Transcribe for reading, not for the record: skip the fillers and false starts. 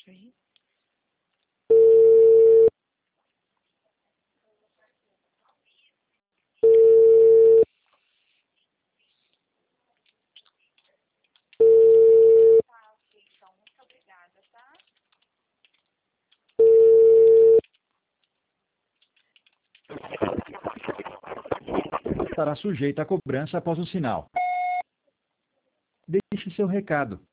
Sim. Estará sujeita a cobrança após o sinal. Deixe seu recado.